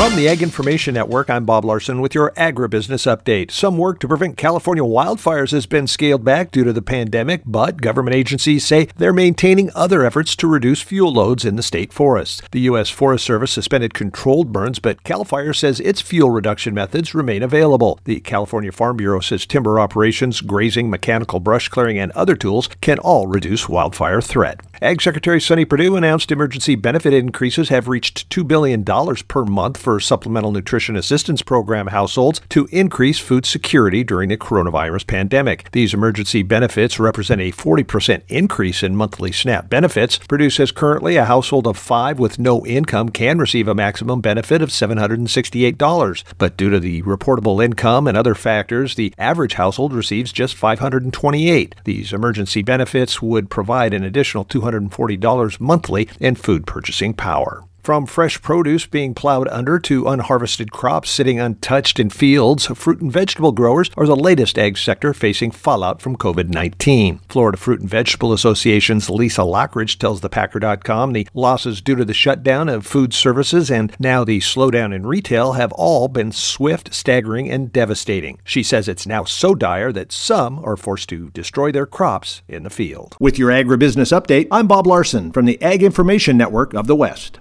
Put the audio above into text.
From the Ag Information Network, I'm Bob Larson with your agribusiness update. Some work to prevent California wildfires has been scaled back due to the pandemic, but government agencies say they're maintaining other efforts to reduce fuel loads in the state forests. The U.S. Forest Service suspended controlled burns, but CAL FIRE says its fuel reduction methods remain available. The California Farm Bureau says timber operations, grazing, mechanical brush clearing, and other tools can all reduce wildfire threat. Ag Secretary Sonny Perdue announced emergency benefit increases have reached $2 billion per month for Supplemental Nutrition Assistance Program households to increase food security during the coronavirus pandemic. These emergency benefits represent a 40% increase in monthly SNAP benefits. Perdue says currently a household of 5 with no income can receive a maximum benefit of $768. But due to the reportable income and other factors, the average household receives just $528. These emergency benefits would provide an additional $240 monthly in food purchasing power. From fresh produce being plowed under to unharvested crops sitting untouched in fields, fruit and vegetable growers are the latest ag sector facing fallout from COVID-19. Florida Fruit and Vegetable Association's Lisa Lockridge tells thepacker.com the losses due to the shutdown of food services and now the slowdown in retail have all been swift, staggering, and devastating. She says it's now so dire that some are forced to destroy their crops in the field. With your agribusiness update, I'm Bob Larson from the Ag Information Network of the West.